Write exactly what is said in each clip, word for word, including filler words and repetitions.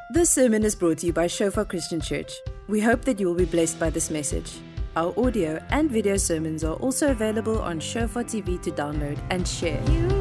This sermon is brought to you by Shofar Christian Church. We hope that you will be blessed by this message. Our audio and video sermons are also available on Shofar T V to download and share.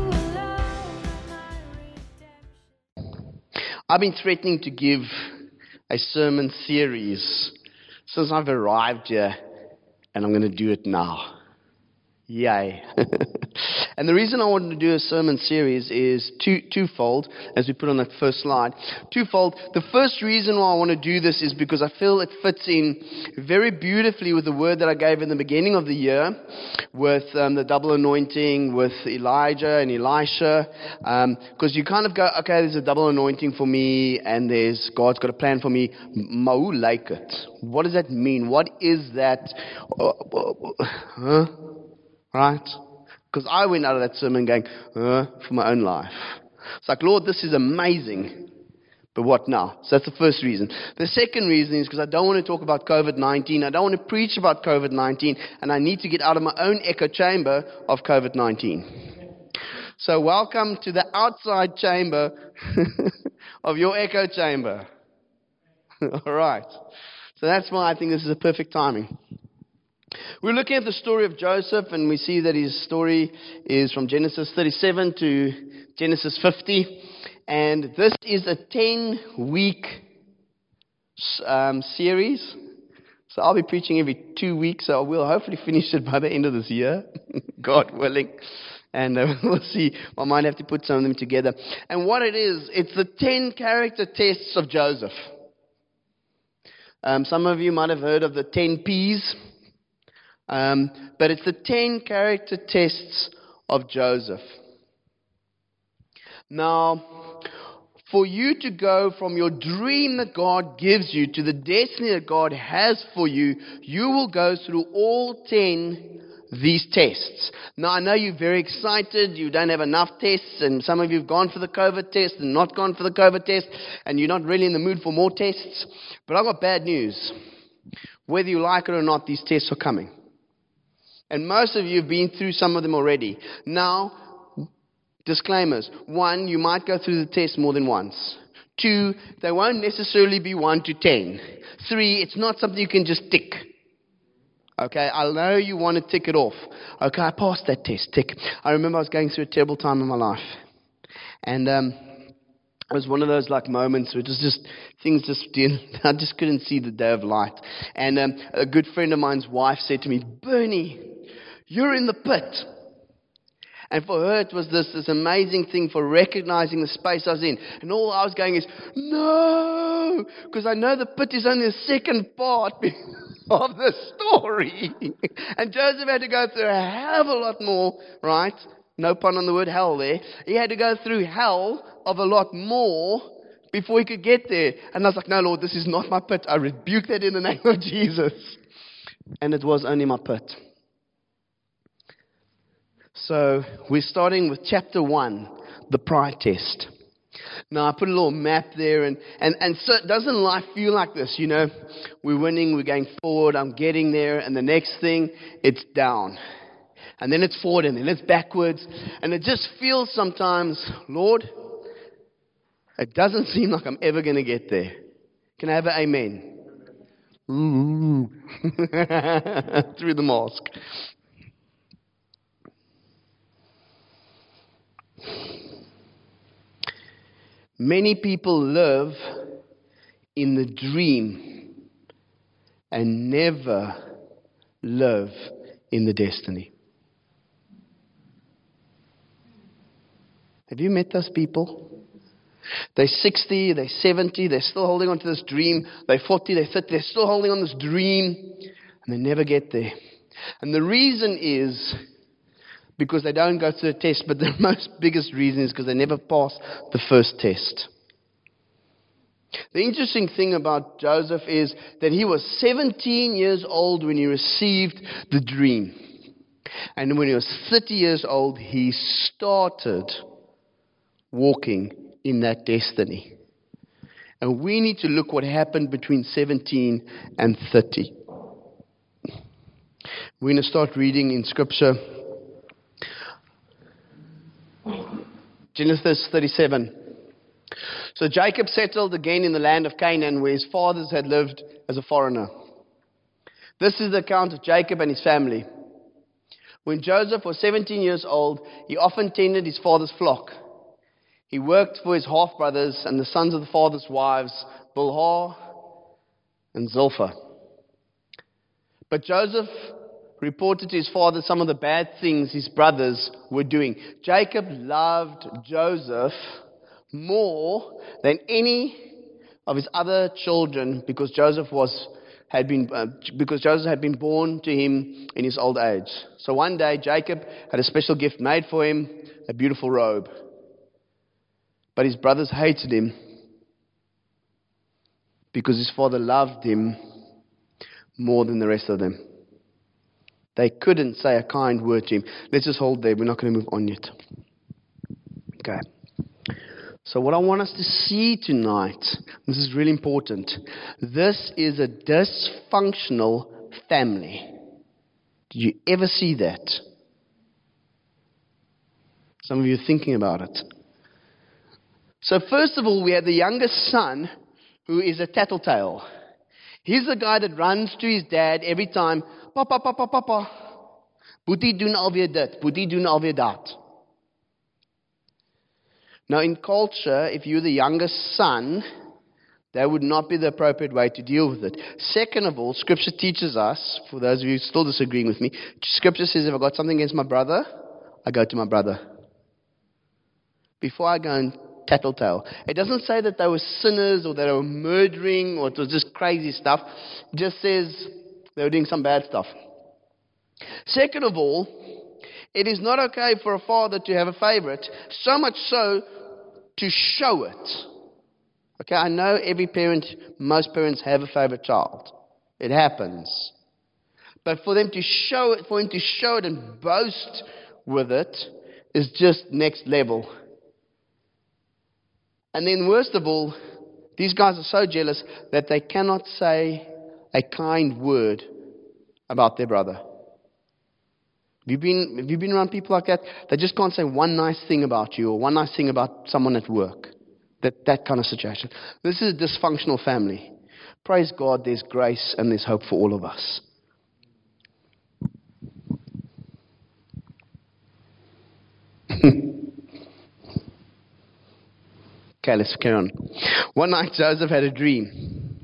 I've been threatening to give a sermon series since I've arrived here, and I'm going to do it now. Yay. And the reason I wanted to do a sermon series is two, twofold, as we put on that first slide. Twofold. The first reason why I want to do this is because I feel it fits in very beautifully with the word that I gave in the beginning of the year, with um, the double anointing, with Elijah and Elisha. Because um, you kind of go, okay, there's a double anointing for me, and there's God's got a plan for me. Mau like it. What does that mean? What is that? Uh, uh, huh? Right? Because I went out of that sermon going, uh, for my own life. It's like, Lord, this is amazing. But what now? So that's the first reason. The second reason is because I don't want to talk about covid nineteen. I don't want to preach about covid nineteen. And I need to get out of my own echo chamber of covid nineteen. So welcome to the outside chamber of your echo chamber. All right. So that's why I think this is a perfect timing. We're looking at the story of Joseph, and we see that his story is from Genesis thirty-seven to Genesis fifty. And this is a ten-week um, series. So I'll be preaching every two weeks, so we'll hopefully finish it by the end of this year, God willing. And uh, we'll see. I might have to put some of them together. And what it is, it's the ten character tests of Joseph. Um, some of you might have heard of the ten P's. Um, but it's the ten character tests of Joseph. Now, for you to go from your dream that God gives you to the destiny that God has for you, you will go through all ten these tests. Now, I know you're very excited. You don't have enough tests, and some of you have gone for the COVID test and not gone for the COVID test, and you're not really in the mood for more tests. But I've got bad news. Whether you like it or not, these tests are coming. And most of you have been through some of them already. Now, disclaimers. One, you might go through the test more than once. Two, they won't necessarily be one to ten. Three, it's not something you can just tick. Okay, I know you want to tick it off. Okay, I passed that test, tick. I remember I was going through a terrible time in my life. And um, it was one of those like moments where it was just, things just didn't, I just couldn't see the day of light. And um, a good friend of mine's wife said to me, Bernie, you're in the pit. And for her, it was this, this amazing thing for recognizing the space I was in. And all I was going is, no, because I know the pit is only the second part of the story. And Joseph had to go through a hell of a lot more, right? No pun on the word hell there. He had to go through hell of a lot more before he could get there. And I was like, no, Lord, this is not my pit. I rebuke that in the name of Jesus. And it was only my pit. So we're starting with chapter one, the pride test. Now, I put a little map there, and, and, and so doesn't life feel like this? You know, we're winning, we're going forward, I'm getting there, and the next thing, it's down. And then it's forward, and then it's backwards. And it just feels sometimes, Lord, it doesn't seem like I'm ever going to get there. Can I have an amen? Ooh. Through the mask. Many people live in the dream and never live in the destiny. Have you met those people? They're sixty, they're seventy, they're still holding on to this dream. They're forty, they're fifty, they're still holding on to this dream, and they never get there. And the reason is because they don't go through the test, but the most biggest reason is because they never pass the first test. The interesting thing about Joseph is that he was seventeen years old when he received the dream. And when he was thirty years old, he started walking in that destiny. And we need to look what happened between seventeen and thirty. We're going to start reading in Scripture. Genesis thirty-seven. So Jacob settled again in the land of Canaan, where his fathers had lived as a foreigner. This is the account of Jacob and his family. When Joseph was seventeen years old, he often tended his father's flock. He worked for his half-brothers and the sons of the father's wives, Bilhah and Zilpah. But Joseph reported to his father some of the bad things his brothers were doing. Jacob loved Joseph more than any of his other children because Joseph was had been uh, because Joseph had been born to him in his old age. So one day Jacob had a special gift made for him, a beautiful robe. But his brothers hated him because his father loved him more than the rest of them. They couldn't say a kind word to him. Let's just hold there. We're not going to move on yet. Okay. So what I want us to see tonight, this is really important. This is a dysfunctional family. Did you ever see that? Some of you are thinking about it. So first of all, we have the youngest son who is a tattletale. He's the guy that runs to his dad every time. Papa, papa, papa. Boetie doen alweer dit. Boetie doen alweer dat. Now in culture, if you're the youngest son, that would not be the appropriate way to deal with it. Second of all, Scripture teaches us, for those of you still disagreeing with me, Scripture says if I've got something against my brother, I go to my brother. Before I go and tattletale. It doesn't say that they were sinners or that they were murdering or it was just crazy stuff. It just says they were doing some bad stuff. Second of all, it is not okay for a father to have a favorite, so much so to show it. Okay, I know every parent, most parents have a favorite child. It happens. But for them to show it, for him to show it and boast with it is just next level. And then worst of all, these guys are so jealous that they cannot say a kind word about their brother. Have you been, have you been around people like that? They just can't say one nice thing about you or one nice thing about someone at work. That, that kind of situation. This is a dysfunctional family. Praise God, there's grace and there's hope for all of us. Okay, let's carry on. One night Joseph had a dream.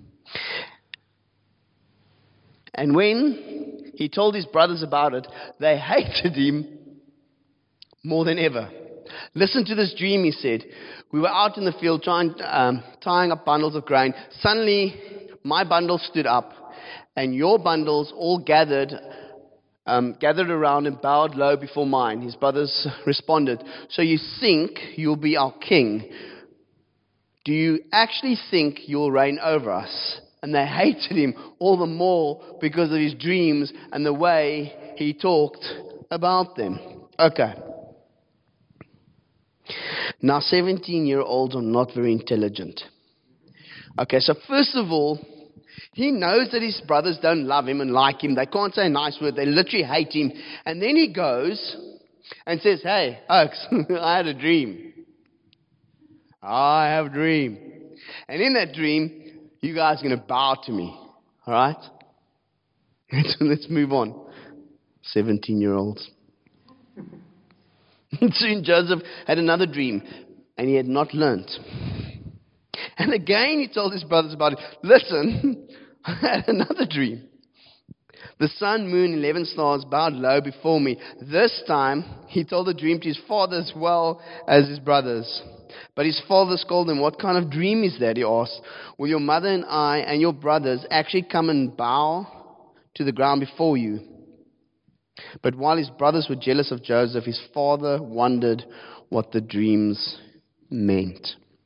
And when he told his brothers about it, they hated him more than ever. Listen to this dream, he said. We were out in the field trying, um, tying up bundles of grain. Suddenly, my bundle stood up, and your bundles all gathered um, gathered around and bowed low before mine. His brothers responded, so you think you'll be our king? Do you actually think you'll reign over us? And they hated him all the more because of his dreams and the way he talked about them. Okay. Now, seventeen-year-olds are not very intelligent. Okay, so first of all, he knows that his brothers don't love him and like him. They can't say a nice word. They literally hate him. And then he goes and says, hey, Oaks, I had a dream. I have a dream. And in that dream, you guys are going to bow to me. All right? So let's move on. seventeen-year-olds. Soon Joseph had another dream, and he had not learnt. And again he told his brothers about it. Listen, I had another dream. The sun, moon, eleven stars bowed low before me. This time he told the dream to his father as well as his brothers. But his father scolded him. What kind of dream is that, he asked. Will your mother and I and your brothers actually come and bow to the ground before you? But while his brothers were jealous of Joseph, his father wondered what the dreams meant.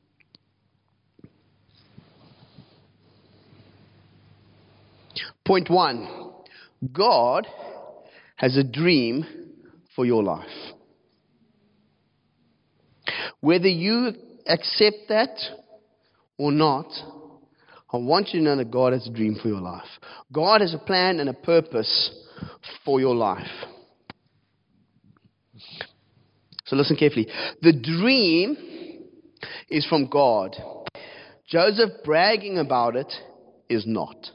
Point one. God has a dream for your life. Whether you accept that or not, I want you to know that God has a dream for your life. God has a plan and a purpose for your life. So listen carefully. The dream is from God. Joseph bragging about it is not.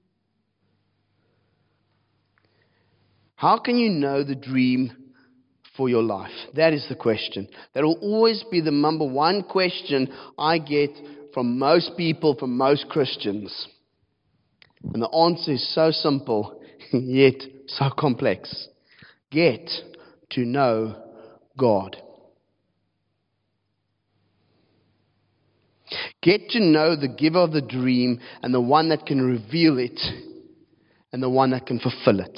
How can you know the dream for your life? That is the question. That will always be the number one question I get from most people, from most Christians. And the answer is so simple, yet so complex. Get to know God. Get to know the giver of the dream and the one that can reveal it and the one that can fulfill it.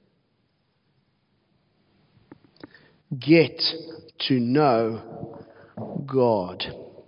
Get to know God.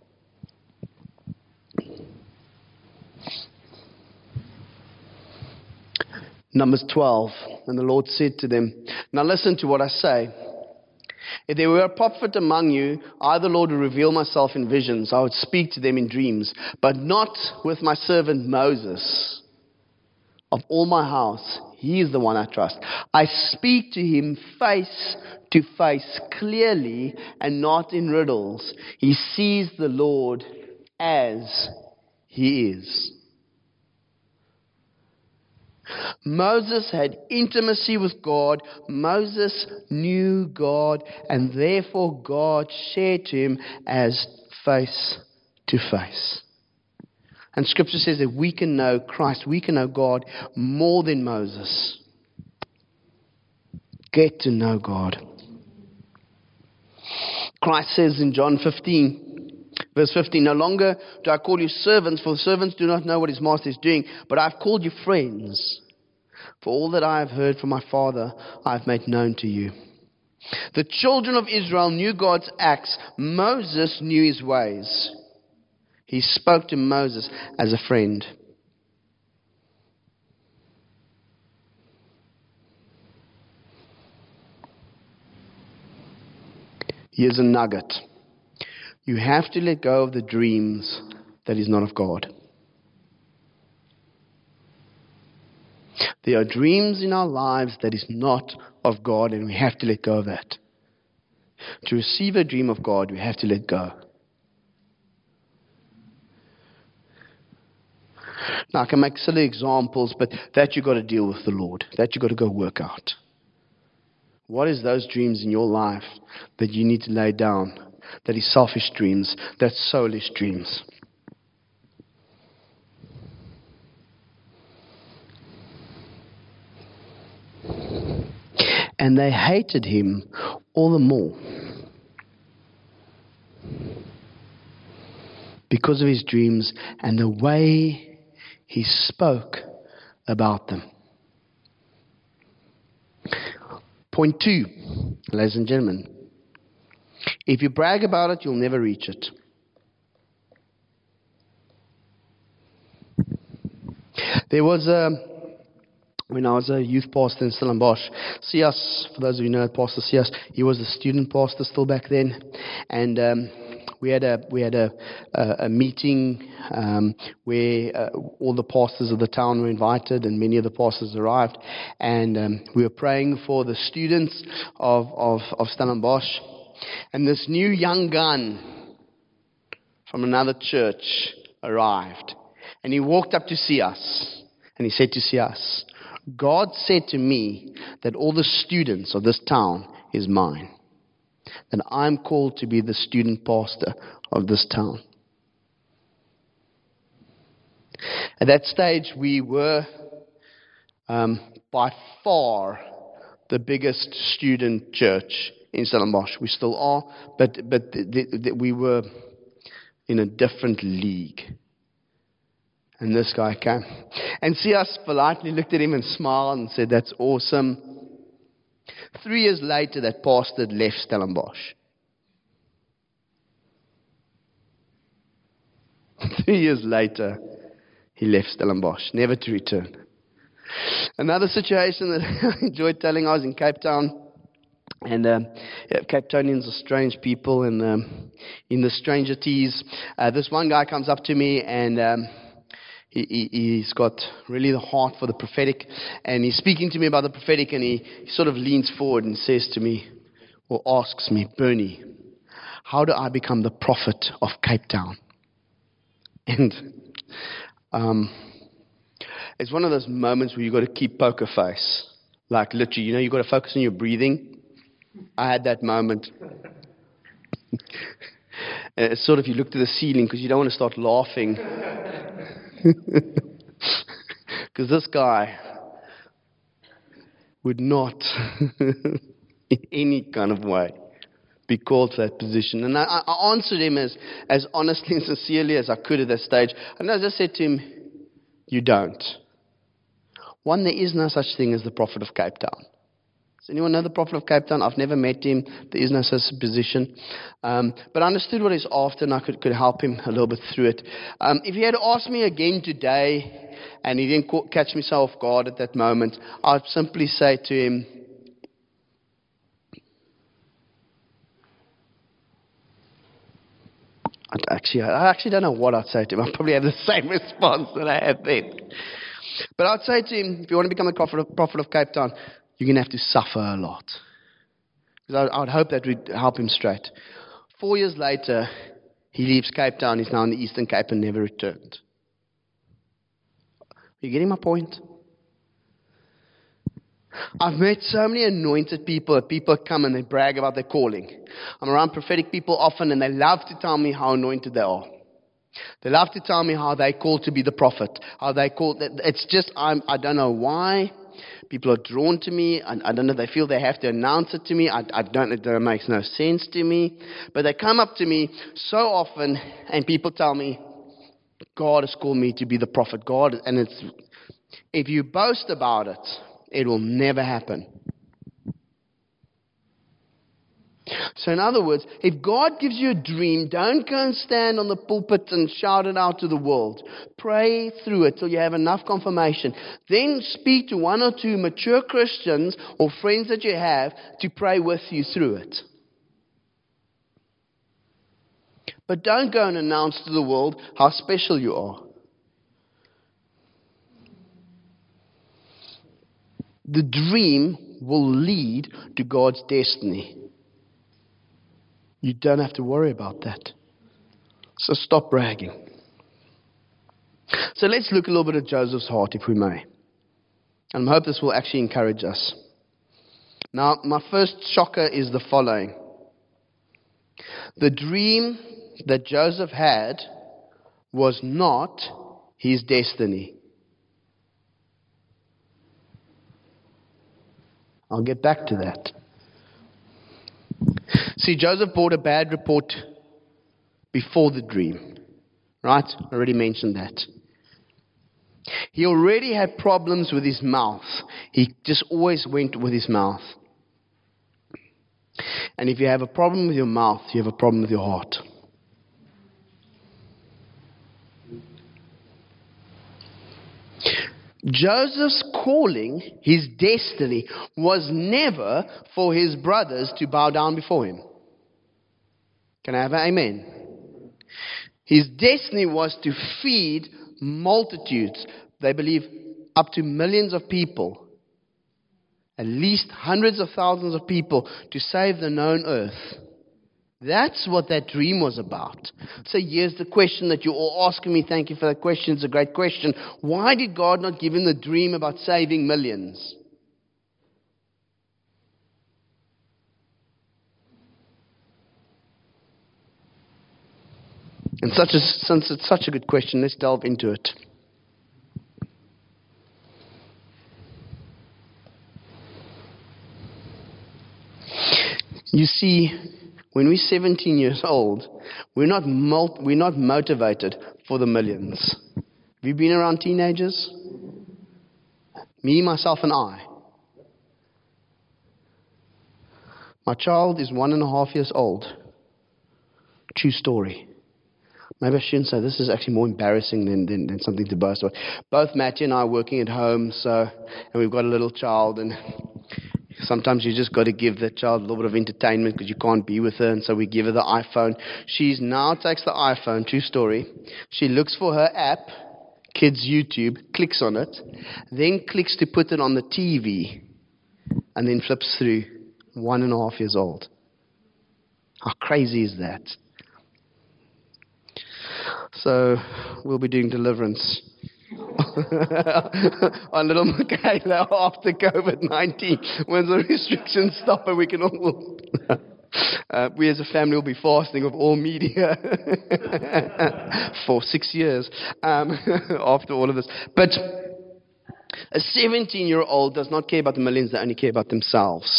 Numbers twelve, and the Lord said to them, now listen to what I say. If there were a prophet among you, I, the Lord, would reveal myself in visions. I would speak to them in dreams, but not with my servant Moses. Of all my house, he is the one I trust. I speak to him face to face, clearly, and not in riddles. He sees the Lord as he is. Moses had intimacy with God. Moses knew God, and therefore God shared to him as face to face. And Scripture says that we can know Christ, we can know God more than Moses. Get to know God. Christ says in John fifteen, verse fifteen, no longer do I call you servants, for servants do not know what his master is doing, but I've called you friends. For all that I have heard from my Father, I have made known to you. The children of Israel knew God's acts. Moses knew his ways. He spoke to Moses as a friend. Here's a nugget. You have to let go of the dreams that is not of God. There are dreams in our lives that is not of God, and we have to let go of that. To receive a dream of God, we have to let go. Now, I can make silly examples, but that you've got to deal with the Lord. That you've got to go work out. What is those dreams in your life that you need to lay down? That is selfish dreams. That's soulish dreams. And they hated him all the more because of his dreams and the way he spoke about them. Point two, ladies and gentlemen. If you brag about it, you'll never reach it. There was a, when I was a youth pastor in Stellenbosch, Sias, for those of you who know Pastor Sias, he was a student pastor still back then. And um, we had a we had a, a, a meeting um, where uh, all the pastors of the town were invited, and many of the pastors arrived. And um, we were praying for the students of, of, of Stellenbosch. And this new young gun from another church arrived. And he walked up to Sias. And he said to Sias, God said to me that all the students of this town is mine. And I'm called to be the student pastor of this town. At that stage, we were um, by far the biggest student church in Stellenbosch. We still are, but but the, the, we were in a different league. And this guy came. And Sias politely looked at him and smiled and said, that's awesome. Three years later, that pastor had left Stellenbosch. Three years later, he left Stellenbosch, never to return. Another situation that I enjoyed telling, I was in Cape Town. And um, yeah, Cape Townians are strange people. And um, in the strangerties, uh, this one guy comes up to me and... Um, He, he, he's got really the heart for the prophetic, and he's speaking to me about the prophetic, and he, he sort of leans forward and says to me, or asks me, Bernie, how do I become the prophet of Cape Town? And um, it's one of those moments where you've got to keep poker face. Like literally, you know, you've got to focus on your breathing. I had that moment. It's sort of, you look to the ceiling because you don't want to start laughing. Because this guy would not, in any kind of way, be called to that position. And I, I answered him as, as honestly and sincerely as I could at that stage. And as I said to him, you don't. One, there is no such thing as the prophet of Cape Town. Does anyone know the prophet of Cape Town? I've never met him. There is no such position. Um, but I understood what he's after, and I could, could help him a little bit through it. Um, if he had asked me again today, and he didn't ca- catch me so off guard at that moment, I'd simply say to him, I'd actually, I actually don't know what I'd say to him. I'd probably have the same response that I had then. But I'd say to him, if you want to become a prophet of, prophet of Cape Town, you're going to have to suffer a lot. Because I, I would hope that would help him straight. Four years later, he leaves Cape Town. He's now in the Eastern Cape and never returned. Are you getting my point? I've met so many anointed people that people come and they brag about their calling. I'm around prophetic people often and they love to tell me how anointed they are. They love to tell me how they called to be the prophet. How they called. It's just, I'm, I don't know why. People are drawn to me. I, I don't know. They feel they have to announce it to me. I, I don't know. That makes no sense to me. But they come up to me so often, and people tell me, God has called me to be the prophet. God, and it's if you boast about it, it will never happen. So in other words, if God gives you a dream, don't go and stand on the pulpit and shout it out to the world. Pray through it till you have enough confirmation. Then speak to one or two mature Christians or friends that you have to pray with you through it. But don't go and announce to the world how special you are. The dream will lead to God's destiny. You don't have to worry about that. So stop bragging. So let's look a little bit at Joseph's heart, if we may. And I hope this will actually encourage us. Now, my first shocker is the following. The dream that Joseph had was not his destiny. I'll get back to that. See, Joseph brought a bad report before the dream. Right? I already mentioned that. He already had problems with his mouth. He just always went with his mouth. And if you have a problem with your mouth, you have a problem with your heart. Joseph's calling, his destiny, was never for his brothers to bow down before him. Can I have an amen? His destiny was to feed multitudes. They believe up to millions of people. At least hundreds of thousands of people to save the known earth. That's what that dream was about. So here's the question that you're all asking me. Thank you for that question. It's a great question. Why did God not give him the dream about saving millions? And such a, since it's such a good question, let's delve into it. You see, when we're seventeen years old, we're not mul- we're not motivated for the millions. Have you been around teenagers? Me, myself, and I. My child is one and a half years old. True story. Maybe I shouldn't say this is actually more embarrassing than, than, than something to boast about. Both Matthew and I are working at home, so and we've got a little child, and sometimes you just got to give that child a little bit of entertainment because you can't be with her, and so we give her the iPhone. She now takes the iPhone, true story. She looks for her app, Kids YouTube, clicks on it, then clicks to put it on the T V, and then flips through, one and a half years old. How crazy is that? So we'll be doing deliverance on little Michaela after COVID nineteen. When the restrictions stop and we can all... Uh, we as a family will be fasting of all media for six years um, after all of this. But a seventeen-year-old does not care about the millions, they only care about themselves.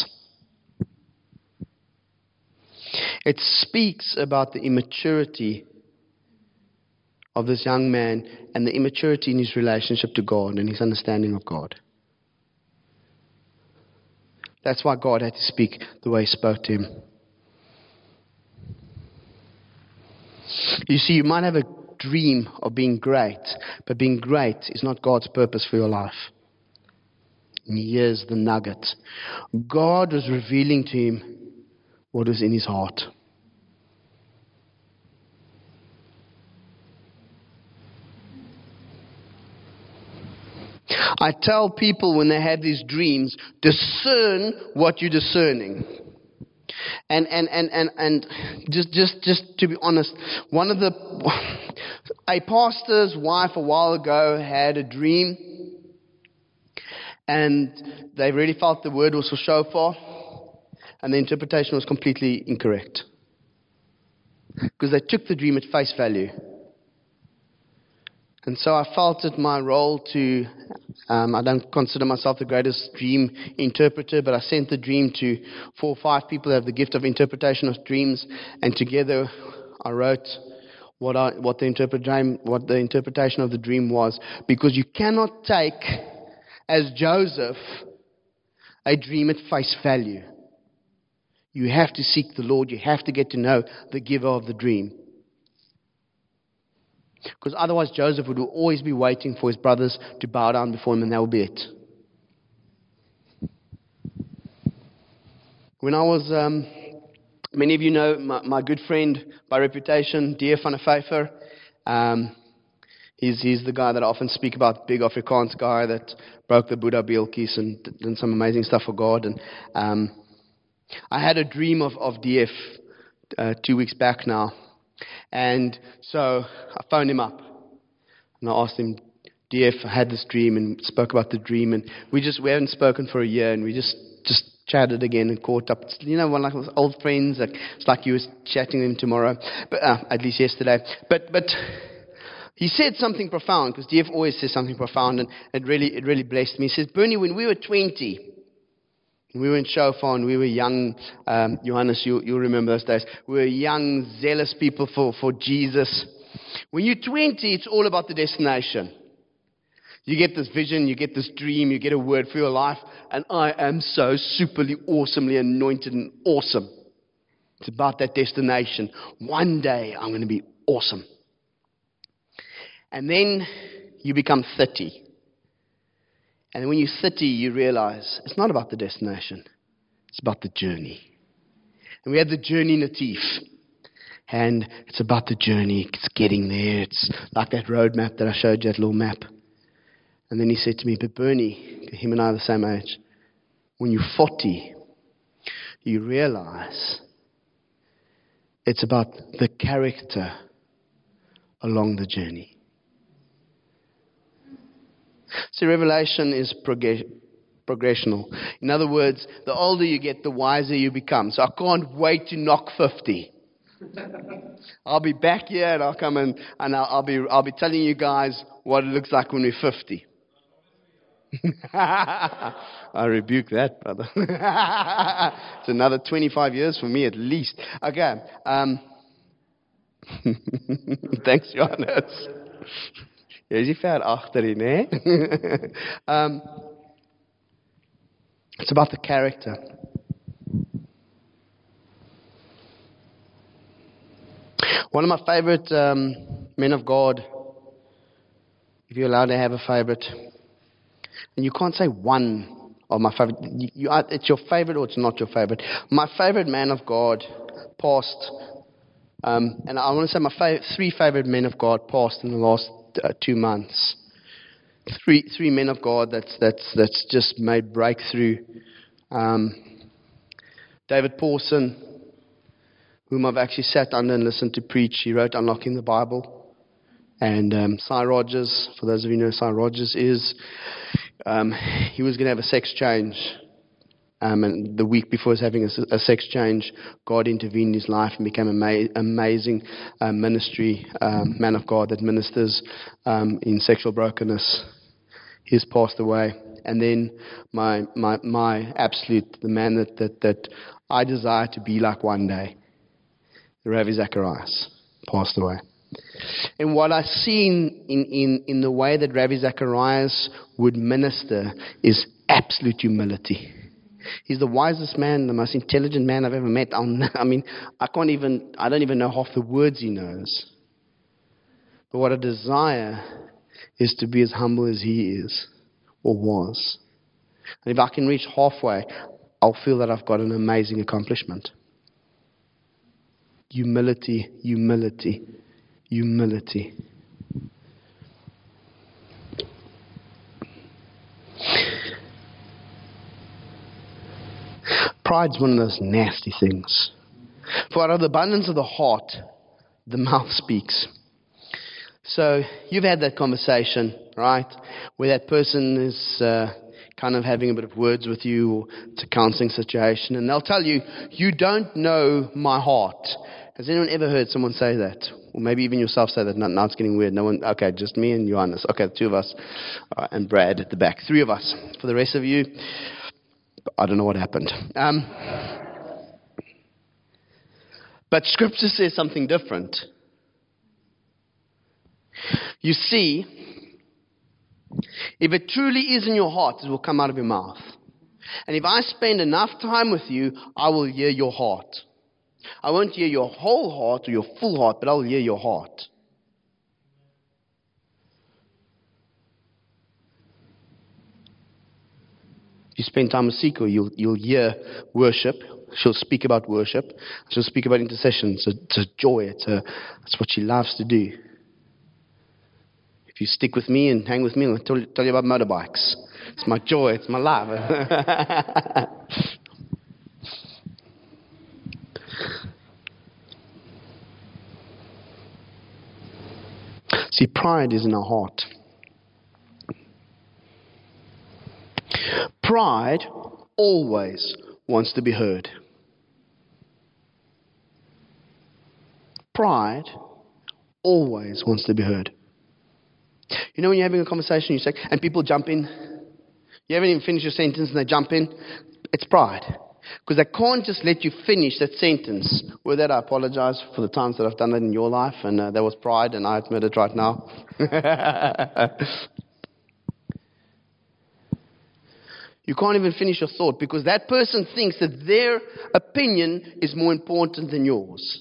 It speaks about the immaturity of this young man and the immaturity in his relationship to God and his understanding of God. That's why God had to speak the way he spoke to him. You see, you might have a dream of being great, but being great is not God's purpose for your life. And here's the nugget. God was revealing to him what was in his heart. I tell people when they have these dreams, discern what you're discerning. And and and and, and just, just just to be honest, one of the a pastor's wife a while ago had a dream, and they really felt the word was for shofar, and the interpretation was completely incorrect. Because they took the dream at face value. And so I felt it my role to, um, I don't consider myself the greatest dream interpreter, but I sent the dream to four or five people who have the gift of interpretation of dreams, and together I wrote what, I, what, the, interpret- what the interpretation of the dream was. Because you cannot take, as Joseph, a dream at face value. You have to seek the Lord. You have to get to know the giver of the dream. Because otherwise Joseph would always be waiting for his brothers to bow down before him, and that would be it. When I was, um, many of you know my, my good friend by reputation, D F van der Vyver. Um, he's, he's the guy that I often speak about, big Afrikaans guy that broke the Buddha beeltjies and done some amazing stuff for God. And um, I had a dream of, of D F uh, two weeks back now. And so I phoned him up and I asked him, D F, I had this dream, and spoke about the dream, and we just we haven't spoken for a year, and we just, just chatted again and caught up. You know, one like those old friends, like it's like you was chatting to them tomorrow, but uh, at least yesterday. But but he said something profound, because D F always says something profound, and it really it really blessed me. He says, Bernie, when we were twenty. We were in Shofar and we were young. Um, Johannes, you, you'll remember those days. We were young, zealous people for, for Jesus. When you're twenty, it's all about the destination. You get this vision, you get this dream, you get a word for your life. And I am so superly, awesomely anointed and awesome. It's about that destination. One day I'm going to be awesome. And then you become thirty. And when you're thirty, you realize it's not about the destination. It's about the journey. And we had the journey Natif. And it's about the journey. It's getting there. It's like that road map that I showed you, that little map. And then he said to me, but Bernie, him and I are the same age. When you're forty, you realize it's about the character along the journey. So revelation is prog- progressional. In other words, the older you get, the wiser you become. So I can't wait to knock fifty. I'll be back here and I'll come in and I'll, I'll be I'll be telling you guys what it looks like when we're fifty. I rebuke that, brother. It's another twenty-five years for me at least. Okay. Um, thanks, Johannes. Jy is nie ver agterin, hè? um, it's about the character. One of my favorite um, men of God, if you're allowed to have a favorite, and you can't say one of my favorite, you, you, it's your favorite or it's not your favorite. My favorite man of God passed, um, and I want to say my fav- three favorite men of God passed in the last Uh, two months. Three three men of God that's that's that's just made breakthrough. Um, David Pawson, whom I've actually sat under and listened to preach. He wrote Unlocking the Bible. And um, Cy Rogers, for those of you who know who Cy Rogers is, um, he was going to have a sex change. Um, and the week before he was having a, a sex change, God intervened in his life and became an ama- amazing uh, ministry, um, man of God that ministers um, in sexual brokenness. He's passed away. And then my my my absolute, the man that, that, that I desire to be like one day, Ravi Zacharias, passed away. And what I see in, in, in, in the way that Ravi Zacharias would minister is absolute humility. He's the wisest man, the most intelligent man I've ever met. I mean, I can't even, I don't even know half the words he knows. But what I desire is to be as humble as he is, or was. And if I can reach halfway, I'll feel that I've got an amazing accomplishment. Humility, humility, humility. Pride's one of those nasty things. For out of the abundance of the heart, the mouth speaks. So you've had that conversation, right, where that person is uh, kind of having a bit of words with you, or it's a counseling situation, and they'll tell you, you don't know my heart. Has anyone ever heard someone say that? Or maybe even yourself say that. Now, now it's getting weird. No one. Okay, just me and Johannes. Okay, the two of us. Uh, and Brad at the back. Three of us. For the rest of you, I don't know what happened. Um, but Scripture says something different. You see, if it truly is in your heart, it will come out of your mouth. And if I spend enough time with you, I will hear your heart. I won't hear your whole heart or your full heart, but I will hear your heart. If you spend time with Siko, you'll, you'll hear worship. She'll speak about worship. She'll speak about intercession. It's a, it's a joy. It's, a, it's what she loves to do. If you stick with me and hang with me, I'll tell you, tell you about motorbikes. It's my joy. It's my love. See, pride is in our heart. Pride always wants to be heard. Pride always wants to be heard. You know when you're having a conversation, you say, and people jump in. You haven't even finished your sentence and they jump in. It's pride. Because they can't just let you finish that sentence. With that, I apologize for the times that I've done that in your life. And uh, that was pride, and I admit it right now. You can't even finish your thought because that person thinks that their opinion is more important than yours.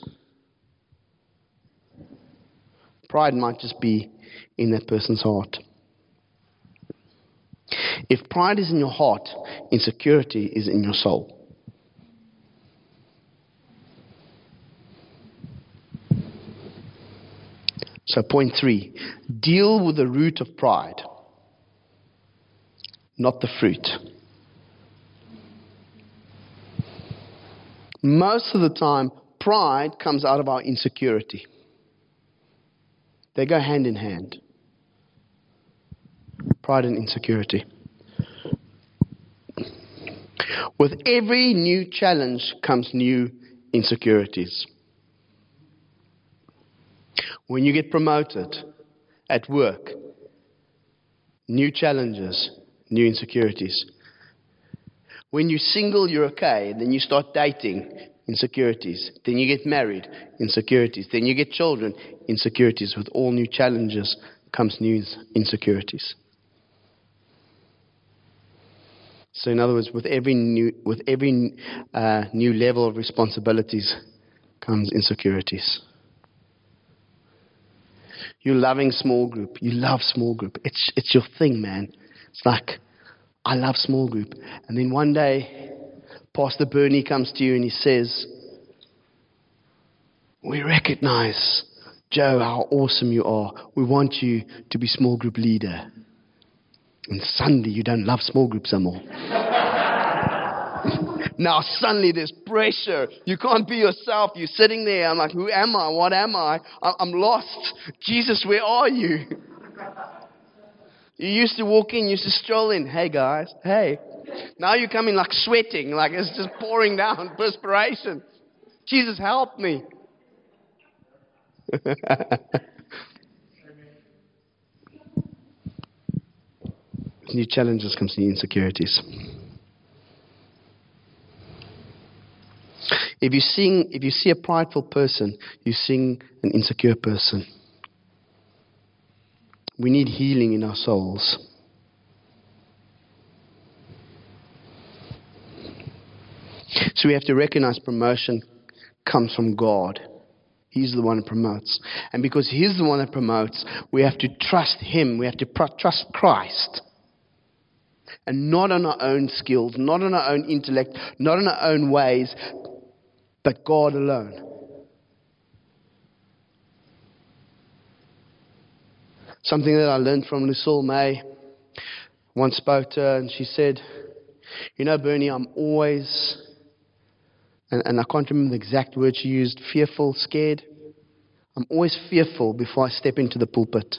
Pride might just be in that person's heart. If pride is in your heart, insecurity is in your soul. So point three, deal with the root of pride, not the fruit. Most of the time, pride comes out of our insecurity. They go hand in hand. Pride and insecurity. With every new challenge comes new insecurities. When you get promoted at work, new challenges, new insecurities. When you're single, you're okay. Then you start dating, insecurities. Then you get married, insecurities. Then you get children, insecurities. With all new challenges comes new insecurities. So in other words, with every new, with every uh, new level of responsibilities comes insecurities. You're loving small group. You love small group. It's it's your thing, man. It's like, I love small group. And then one day, Pastor Bernie comes to you and he says, we recognize, Joe, how awesome you are. We want you to be small group leader. And suddenly you don't love small groups anymore. Now suddenly there's pressure. You can't be yourself. You're sitting there. I'm like, who am I? What am I? I'm lost. Jesus, where are you? You used to walk in, you used to stroll in. Hey guys, hey. Now you come in like sweating, like it's just pouring down, perspiration. Jesus, help me. New challenges comes to new insecurities. If you sing, if you see a prideful person, you sing an insecure person. We need healing in our souls. So we have to recognize promotion comes from God. He's the one that promotes. And because He's the one that promotes, we have to trust Him. We have to pr- trust Christ. And not on our own skills, not on our own intellect, not on our own ways, but God alone. Something that I learned from Lucille May. Once spoke to her and she said, you know, Bernie, I'm always, and, and I can't remember the exact word she used, fearful, scared. I'm always fearful before I step into the pulpit.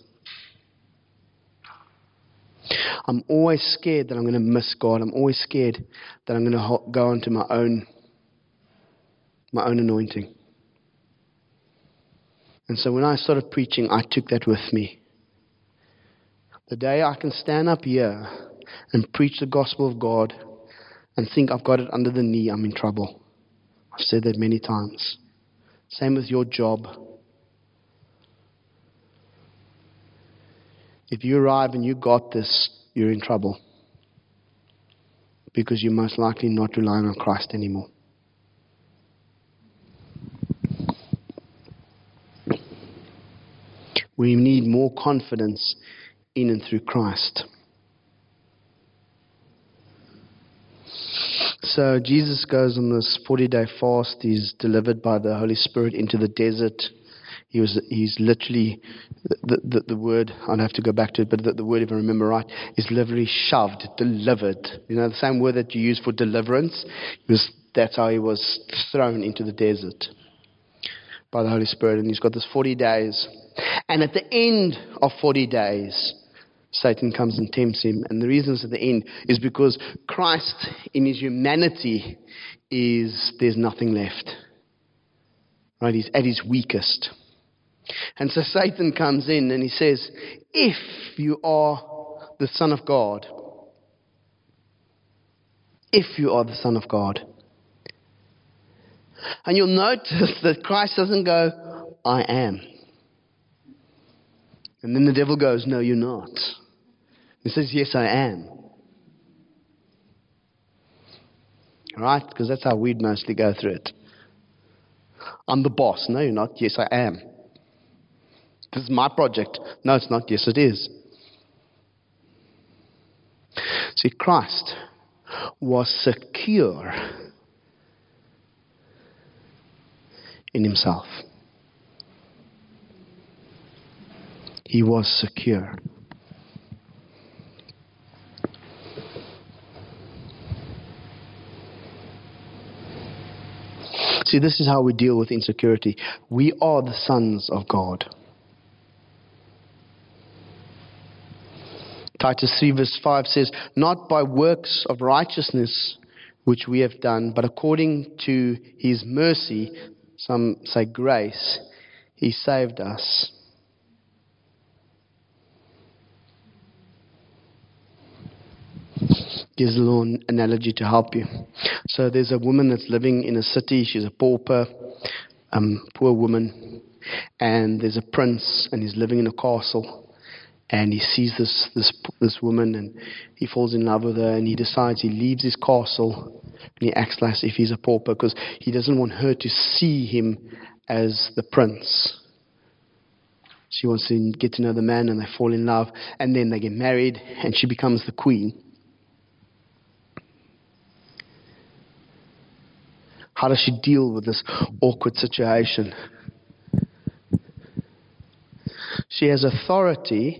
I'm always scared that I'm going to miss God. I'm always scared that I'm going to ho- go into my own, my own anointing. And so when I started preaching, I took that with me. The day I can stand up here and preach the gospel of God and think I've got it under the knee, I'm in trouble. I've said that many times. Same with your job. If you arrive and you got this, you're in trouble. Because you're most likely not relying on Christ anymore. We need more confidence in and through Christ. So Jesus goes on this forty-day fast. He's delivered by the Holy Spirit into the desert. He was, he's literally, the, the, the word, I'd have to go back to it, but the, the word, if I remember right, is literally shoved, delivered. You know, the same word that you use for deliverance, was, that's how he was thrown into the desert by the Holy Spirit. And he's got this forty days. And at the end of forty days, Satan comes and tempts him. And the reason it's at the end is because Christ, in his humanity, is, there's nothing left. Right? He's at his weakest. And so Satan comes in and he says, if you are the Son of God, if you are the Son of God. And you'll notice that Christ doesn't go, I am. And then the devil goes, no, you're not. He says, yes, I am. Right? Because that's how we'd mostly go through it. I'm the boss. No, you're not. Yes, I am. This is my project. No, it's not. Yes, it is. See, Christ was secure in himself. He was secure. See, this is how we deal with insecurity. We are the sons of God. Titus three verse five says, not by works of righteousness which we have done, but according to his mercy, some say grace, he saved us. Gives a little analogy to help you. So there's a woman that's living in a city. She's a pauper, um, poor woman. And there's a prince, and he's living in a castle. And he sees this, this this woman, and he falls in love with her, and he decides he leaves his castle, and he acts like if he's a pauper, because he doesn't want her to see him as the prince. She wants to get to know the man, and they fall in love, and then they get married, and she becomes the queen. How does she deal with this awkward situation? She has authority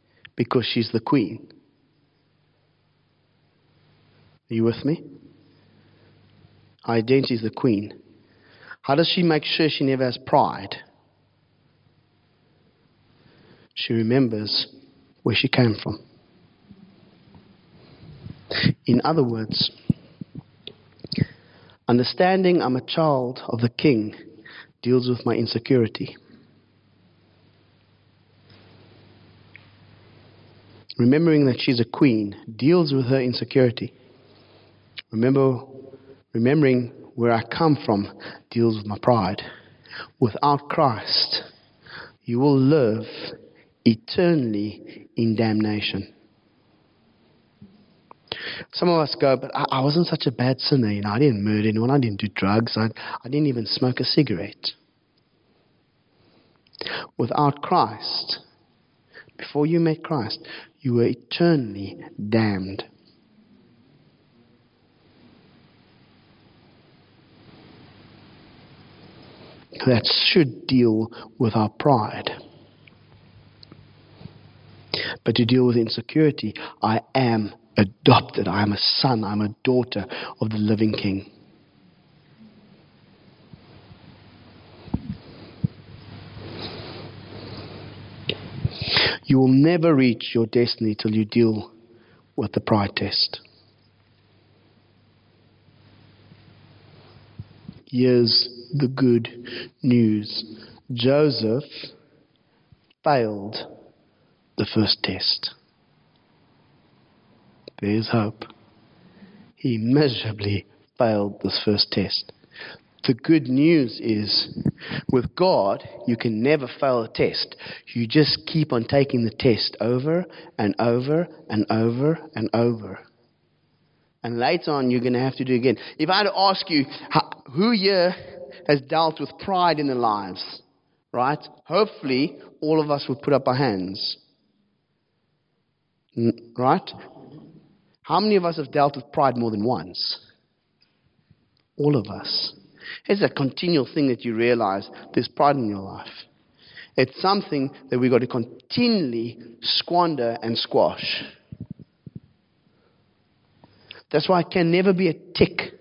because she's the queen. Are you with me? Her identity is the queen. How does she make sure she never has pride? She remembers where she came from. In other words, understanding I'm a child of the King deals with my insecurity. Remembering that she's a queen deals with her insecurity. Remember, remembering where I come from deals with my pride. Without Christ, you will live eternally in damnation. Some of us go, but I, I wasn't such a bad sinner. You know, I didn't murder anyone. I didn't do drugs. I, I didn't even smoke a cigarette. Without Christ, before you met Christ, you were eternally damned. That should deal with our pride. But to deal with insecurity, I am adopted. I am a son. I'm a daughter of the living King. You will never reach your destiny till you deal with the pride test. Here's the good news. Joseph failed the first test. There's hope. He miserably failed this first test. The good news is, with God, you can never fail a test. You just keep on taking the test over and over and over and over. And later on, you're going to have to do it again. If I had to ask you, who here has dealt with pride in their lives, right? Hopefully, all of us would put up our hands. Right? How many of us have dealt with pride more than once? All of us. It's a continual thing that you realize there's pride in your life. It's something that we've got to continually squander and squash. That's why it can never be a tick.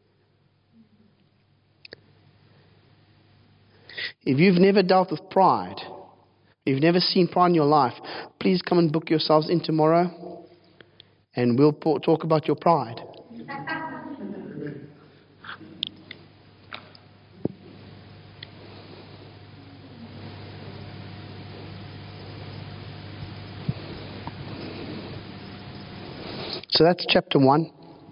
If you've never dealt with pride, if you've never seen pride in your life, please come and book yourselves in tomorrow and we'll talk about your pride. So that's chapter one.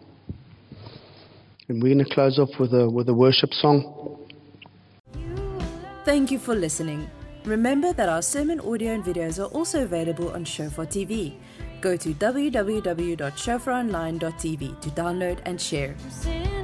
And we're going to close off with a, with a worship song. Thank you for listening. Remember that our sermon audio and videos are also available on Shofar T V. Go to w w w dot shofar online dot t v to download and share.